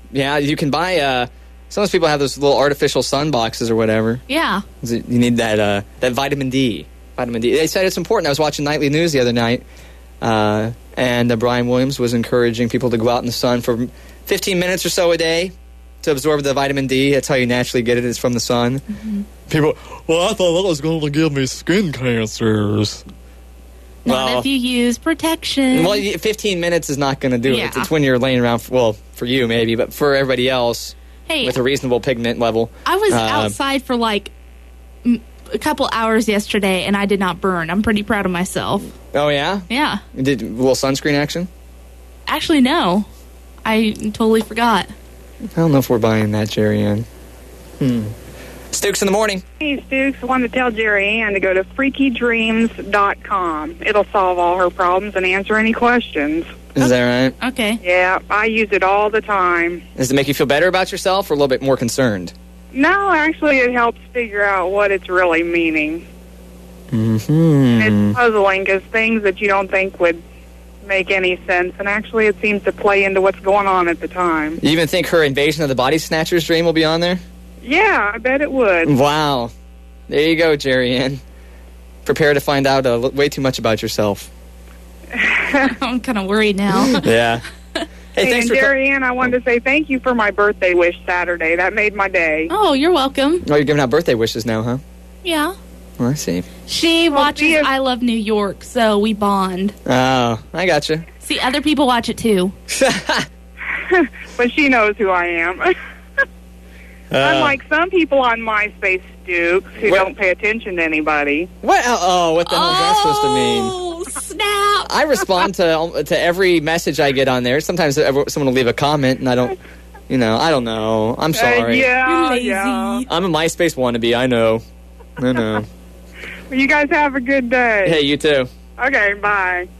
Yeah, you can buy... Sometimes people have those little artificial sun boxes or whatever. Yeah. You need that vitamin D. Vitamin D. They said it's important. I was watching Nightly News the other night, and Brian Williams was encouraging people to go out in the sun for 15 minutes or so a day to absorb the vitamin D. That's how you naturally get it, is from the sun. Mm-hmm. People, well, I thought that was going to give me skin cancers. Not if you use protection. Well, 15 minutes is not going to do it. It's when you're laying around, for you maybe, but for everybody else with a reasonable pigment level. I was outside for like a couple hours yesterday, and I did not burn. I'm pretty proud of myself. Oh, yeah? Yeah. You did a little sunscreen action? Actually, no. I totally forgot. I don't know if we're buying that, Jerry Ann. Stooks in the morning. Hey, Stooks, I wanted to tell Jerry Ann to go to freakydreams.com. It'll solve all her problems and answer any questions. Is that right? Okay. Yeah, I use it all the time. Does it make you feel better about yourself or a little bit more concerned? No, actually, it helps figure out what it's really meaning. Mm-hmm. It's puzzling because things that you don't think would make any sense, and actually it seems to play into what's going on at the time. You even think her Invasion of the Body Snatchers dream will be on there? Yeah, I bet it would. Wow. There you go, Jerry Ann. Prepare to find out way too much about yourself. I'm kind of worried now. Yeah. Hey, and Jerry Ann, I wanted to say thank you for my birthday wish Saturday. That made my day. Oh, you're welcome. Oh, you're giving out birthday wishes now, huh? Yeah. Oh, I see. She watches I Love New York, so we bond. Oh, I gotcha. See, other people watch it too. But she knows who I am. Unlike some people on MySpace, Stooks, who don't pay attention to anybody. What? Oh, what the hell is that supposed to mean? Oh, snap. I respond to every message I get on there. Sometimes someone will leave a comment, and I don't know. I'm sorry. Yeah, You're lazy. yeah. I'm a MySpace wannabe, I know. I know. Well, you guys have a good day. Hey, you too. Okay, bye.